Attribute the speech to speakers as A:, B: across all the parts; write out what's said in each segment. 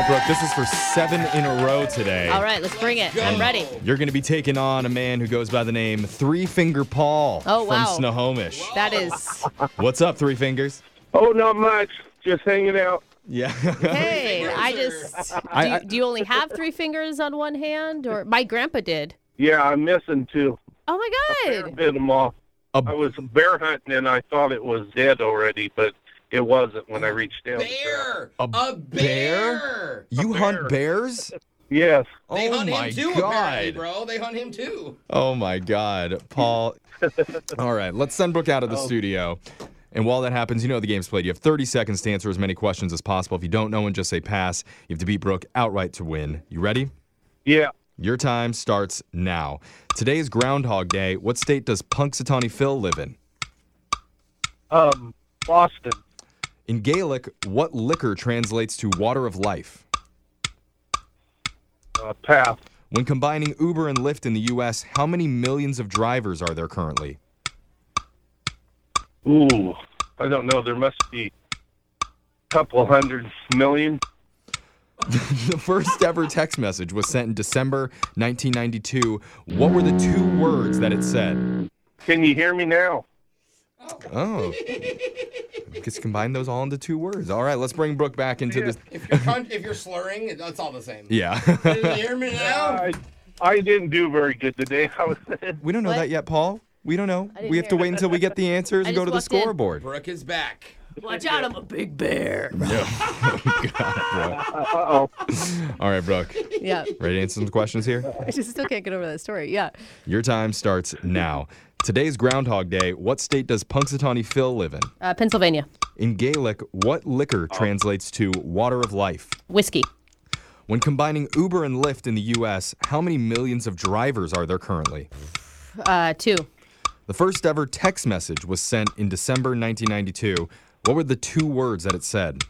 A: right, Brooke, this is for 7 in a row today.
B: All right, let's bring it. I'm ready.
A: You're going to be taking on a man who goes by the name Three Finger Paul
B: wow.
A: from Snohomish.
B: That is.
A: What's up, Three Fingers?
C: Oh, not much. Just hanging out.
A: Yeah.
B: Hey, do you only have 3 fingers on one hand? Or my grandpa did.
C: Yeah, I'm missing two.
B: Oh, my
C: I
B: God.
C: bit them off. I was bear hunting and I thought it was dead already, but it wasn't when I reached down.
D: Bear!
A: A bear? You hunt bears?
C: Yes.
D: They
A: Oh
D: hunt
A: my
D: him too, apparently,
A: God.
D: bro. They hunt him too.
A: Oh my God, Paul. All right, let's send Brooke out of the studio. And while that happens, you know the game's played. You have 30 seconds to answer as many questions as possible. If you don't know one, just say pass. You have to beat Brooke outright to win. You ready?
C: Yeah.
A: Your time starts now. Today's Groundhog Day. What state does Punxsutawney Phil live in?
C: Boston.
A: In Gaelic, what liquor translates to water of life?
C: Pass.
A: When combining Uber and Lyft in the U.S., how many millions of drivers are there currently?
C: Ooh, I don't know. There must be a couple 100 million.
A: The first ever text message was sent in December 1992. What were the 2 words that it said?
C: Can you hear me now?
A: Oh. Just combine those all into 2 words. All right, let's bring Brooke back into this.
D: If you're slurring, it's all the same.
A: Yeah.
D: Can you hear me now?
C: I didn't do very good today.
A: We don't know
B: What?
A: that yet, Paul. We don't know.
B: didn't
A: We have to
B: hear.
A: wait until we get the answers
B: I
A: and go
B: just
A: to the
B: walked in.
A: scoreboard.
D: Brooke is back.
B: Watch out, I'm a big bear.
C: Uh-oh.
A: All right, Brooke.
B: Yeah.
A: Ready to answer some questions here?
B: I just still can't get over that story. Yeah.
A: Your time starts now. Today's Groundhog Day. What state does Punxsutawney Phil live in?
B: Pennsylvania.
A: In Gaelic, what liquor translates to water of life?
B: Whiskey.
A: When combining Uber and Lyft in the U.S., how many millions of drivers are there currently?
B: 2.
A: The first ever text message was sent in December 1992. What were the 2 words that it said?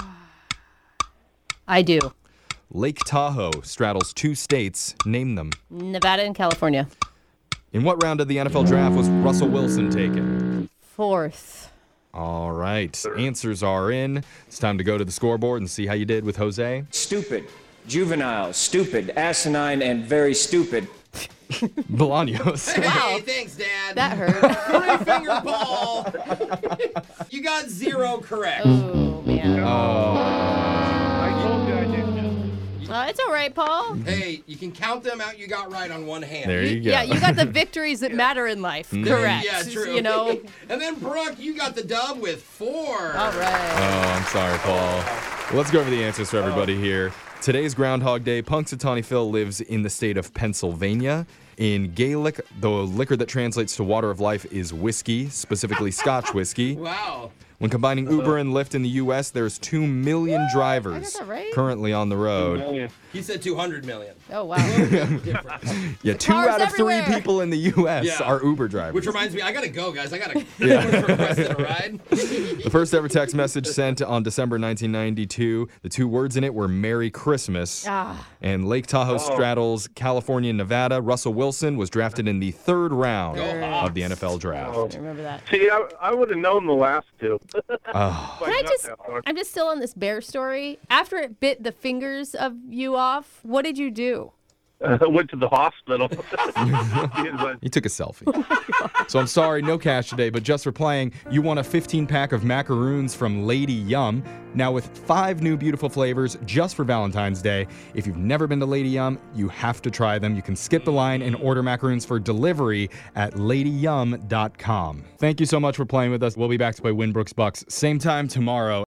B: I do.
A: Lake Tahoe straddles 2 states. Name them.
B: Nevada and California.
A: In what round of the NFL draft was Russell Wilson taken?
B: 4th.
A: All right. Answers are in. It's time to go to the scoreboard and see how you did with Jose.
E: Stupid, juvenile, stupid, asinine, and very stupid.
A: Bolaños.
D: Hey, thanks, Dad.
B: That hurt.
D: 3 finger ball. You got 0 correct.
B: Oh, man.
C: I told you I didn't do.
B: It's all right, Paul.
D: Hey, you can count them out you got right on one hand.
A: There you go.
B: Yeah, you got the victories that matter in life. Correct.
D: Yeah, true.
B: You know?
D: And then, Brooke, you got the dub with 4.
B: All right.
A: Oh, I'm sorry, Paul. Well, let's go over the answers for everybody here. Today's Groundhog Day. Punxsutawney Phil lives in the state of Pennsylvania. In Gaelic, the liquor that translates to water of life is whiskey, specifically Scotch whiskey.
D: Wow.
A: When combining Uber and Lyft in the U.S., there's 2 million drivers
B: I got that right?
A: currently on the road.
C: Million.
D: He said 200 million.
B: Oh, wow.
A: Yeah, 2
B: Cars
A: out of 3
B: everywhere.
A: people in the U.S.
D: Yeah.
A: are Uber drivers.
D: Which reminds me, I gotta go, guys. I gotta request a ride.
A: The first ever text message sent on December 1992. The 2 words in it were Merry Christmas. And Lake Tahoe straddles California and Nevada. Russell Wilson was drafted in the 3rd round of the NFL draft.
B: I remember that.
C: See, I would have known the last 2.
B: I'm just still on this bear story. After it bit the fingers of you off, what did you do?
C: I went to the hospital.
A: He took a selfie. So I'm sorry, no cash today, but just for playing, you won a 15-pack of macaroons from Lady Yum. Now with 5 new beautiful flavors just for Valentine's Day. If you've never been to Lady Yum, you have to try them. You can skip the line and order macaroons for delivery at ladyyum.com. Thank you so much for playing with us. We'll be back to play Winbrooks Bucks same time tomorrow.